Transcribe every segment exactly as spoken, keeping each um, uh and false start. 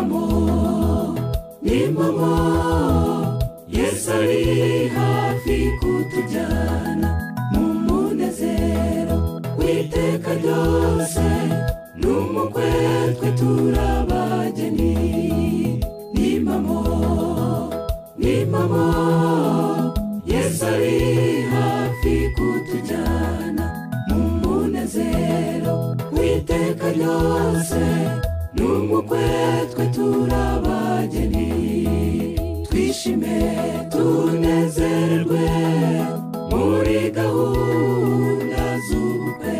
nimamo nimamo Yesu ari hafi kutujyana mu munezero w'iteka ryose n'umukwe twe turabageni nimamo nimamo Yesu ari hafi kutujyana mu munezero w'iteka ryose n'umukwe twe turabageni twishime tunezerwe muri gahunda z'ubukwe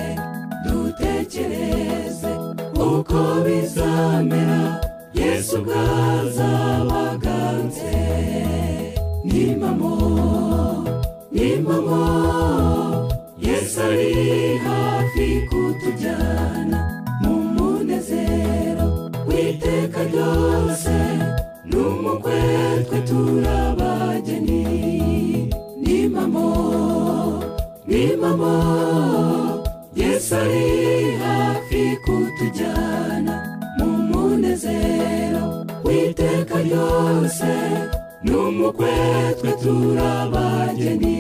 dutekereze uko bizamera Yesu bwazabaganze nimamo nimamo Yesu ari hafi kutujyana mu munezero w'iteka ryose n'umukwe twe turabageni nimamo nimamo Yesu ari hafi kutujyana mu munezero w'iteka ryose n'umukwe twe turabageni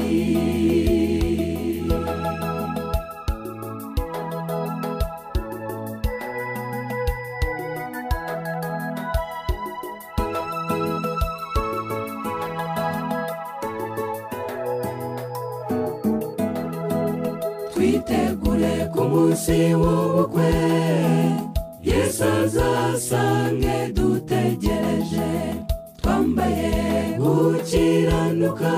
twitegure ku munsi w'ubukwe Yesu azasange dutegereje twambaye gukiranuka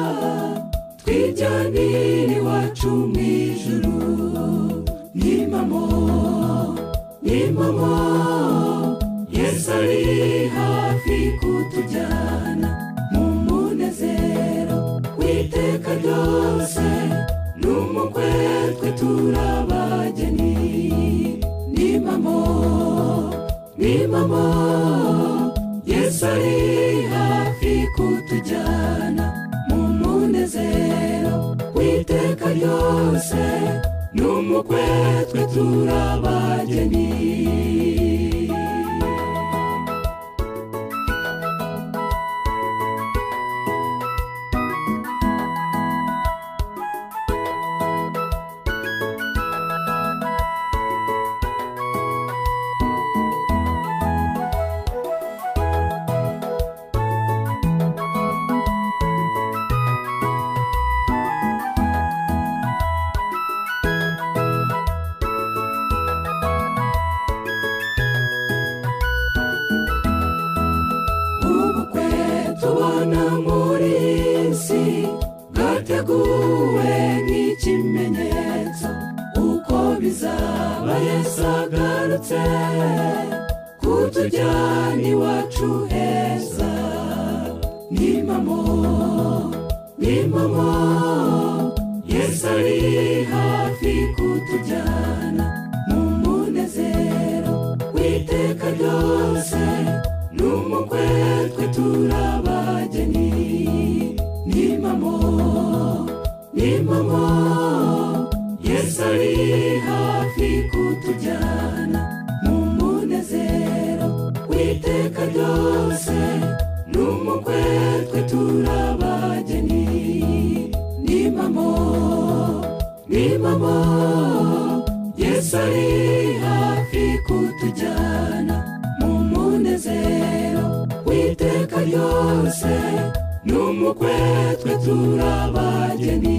twijyanire iwacu mu ijuru nimamo nimamo Yesu ari hafi kutujyana mu munezero w'iteka ryose n'umukwe twe turabageni nimamo nimamo Yesu ari hafi kutujyana mu munezero w'iteka ryose n'umukwe twe turabageni tubona muri isi bwateguwe nk'ikimenyetso uko bizaba Yesu agarutse kutujyana iwacu heza nimamo nimamo Yesu ari hafi kutujyana mu munezero w'iteka ryose n'umukwe twe turabageni nimamo nimamo Yesu ari hafi kutujyana mu munezero w'iteka ryose n'umukwe twe turabageni nimamo nimamo Yesu ari hafi kutujyana mu munezero w'iteka ryose n'umukwe twe turabageni